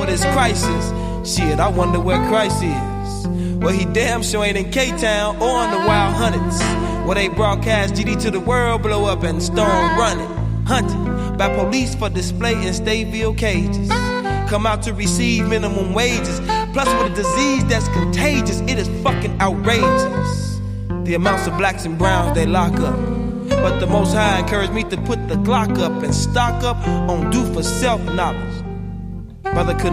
of this crisis. Shit, I wonder where Christ is. Well, he damn sure ain't in K-Town or in the Wild Hundreds, where they broadcast GD to the world, blow up and storm running, hunted by police for display in Stateville cages. Come out to receive minimum wages, plus with a disease that's contagious. It is fucking outrageous, the amounts of blacks and browns they lock up. But the Most High encouraged me to put the Glock up and stock up on do for self knowledge. Brother couldn't